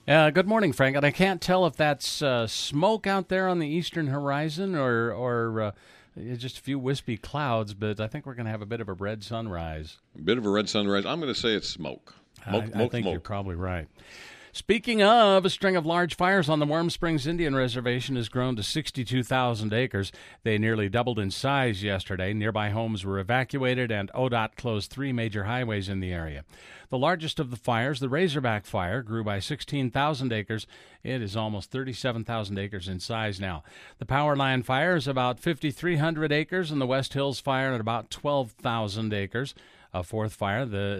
Good morning, Frank. And I can't tell if that's smoke out there on the eastern horizon or just a few wispy clouds, but I think we're going to have a bit of a red sunrise. A bit of a red sunrise. I'm going to say it's smoke. I think you're probably right. Speaking of, a string of large fires on the Warm Springs Indian Reservation has grown to 62,000 acres. They nearly doubled in size yesterday. Nearby homes were evacuated, and ODOT closed 3 major highways in the area. The largest of the fires, the Razorback Fire, grew by 16,000 acres. It is almost 37,000 acres in size now. The Powerline Fire is about 5,300 acres, and the West Hills Fire at about 12,000 acres. A fourth fire, the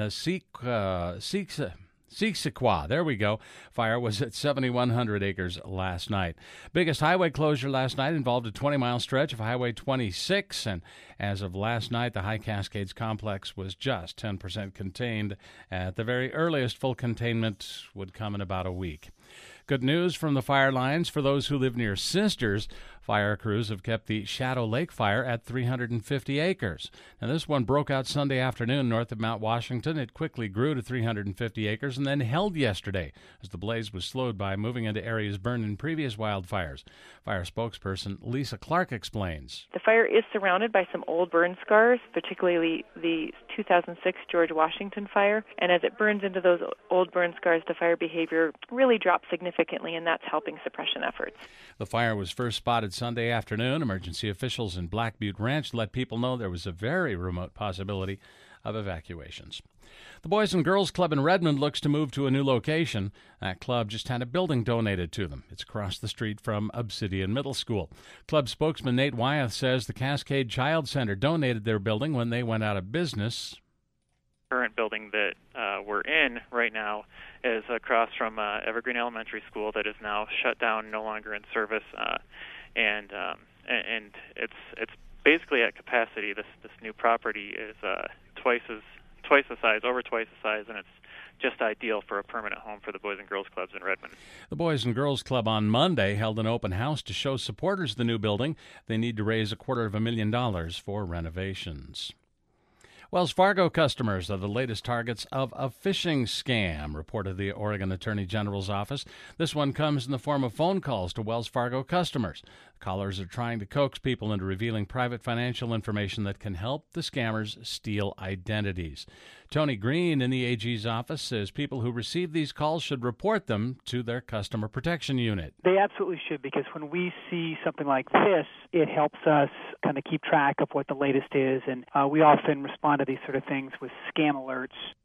Seequoia, there we go. Fire was at 7,100 acres last night. Biggest highway closure last night involved a 20-mile stretch of Highway 26, and as of last night, the High Cascades complex was just 10% contained. At the very earliest, full containment would come in about a week. Good news from the fire lines for those who live near Sisters. Fire crews have kept the Shadow Lake Fire at 350 acres. Now, this one broke out Sunday afternoon north of Mount Washington. It quickly grew to 350 acres and then held yesterday as the blaze was slowed by moving into areas burned in previous wildfires. Fire spokesperson Lisa Clark explains. The fire is surrounded by some old burn scars, particularly the 2006 George Washington fire. And as it burns into those old burn scars, the fire behavior really drops significantly, and that's helping suppression efforts. The fire was first spotted Sunday afternoon. Emergency officials in Black Butte Ranch let people know there was a very remote possibility of evacuations. The Boys and Girls Club in Redmond looks to move to a new location. That club just had a building donated to them. It's across the street from Obsidian Middle School. Club spokesman Nate Wyeth says the Cascade Child Center donated their building when they went out of business. Current building that we're in right now is across from Evergreen Elementary School that is now shut down, no longer in service, and it's basically at capacity. This new property is twice the size, and it's just ideal for a permanent home for the Boys and Girls Clubs in Redmond. The Boys and Girls Club on Monday held an open house to show supporters the new building. They need to raise $250,000 for renovations. Wells Fargo customers are the latest targets of a phishing scam, reported the Oregon Attorney General's office. This one comes in the form of phone calls to Wells Fargo customers. Callers are trying to coax people into revealing private financial information that can help the scammers steal identities. Tony Green in the AG's office says people who receive these calls should report them to their customer protection unit. They absolutely should, because when we see something like this, it helps us kind of keep track of what the latest is, and we often respond to these sort of things with scam alerts.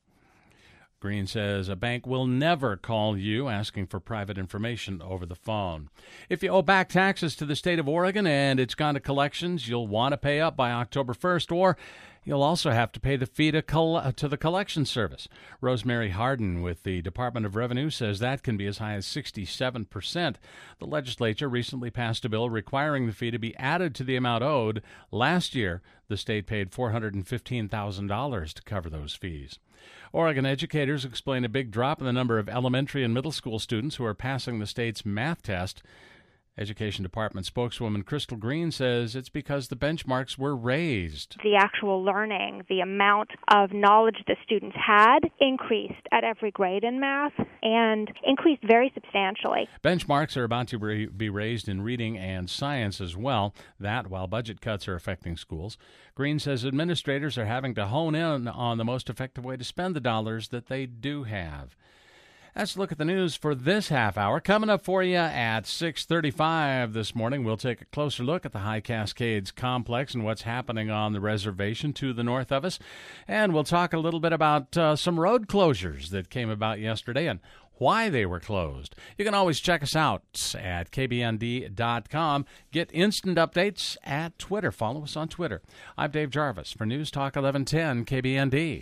Green says a bank will never call you asking for private information over the phone. If you owe back taxes to the state of Oregon and it's gone to collections, you'll want to pay up by October 1st, or you'll also have to pay the fee to the collection service. Rosemary Harden with the Department of Revenue says that can be as high as 67%. The legislature recently passed a bill requiring the fee to be added to the amount owed. Last year, the state paid $415,000 to cover those fees. Oregon educators explain a big drop in the number of elementary and middle school students who are passing the state's math test. Education Department spokeswoman Crystal Green says it's because the benchmarks were raised. The actual learning, the amount of knowledge that students had increased at every grade in math and increased very substantially. Benchmarks are about to be raised in reading and science as well, that while budget cuts are affecting schools. Green says administrators are having to hone in on the most effective way to spend the dollars that they do have. Let's look at the news for this half hour. Coming up for you at 6:35 this morning, we'll take a closer look at the High Cascades complex and what's happening on the reservation to the north of us. And we'll talk a little bit about some road closures that came about yesterday and why they were closed. You can always check us out at kbnd.com. Get instant updates at Twitter. Follow us on Twitter. I'm Dave Jarvis for News Talk 1110 KBND.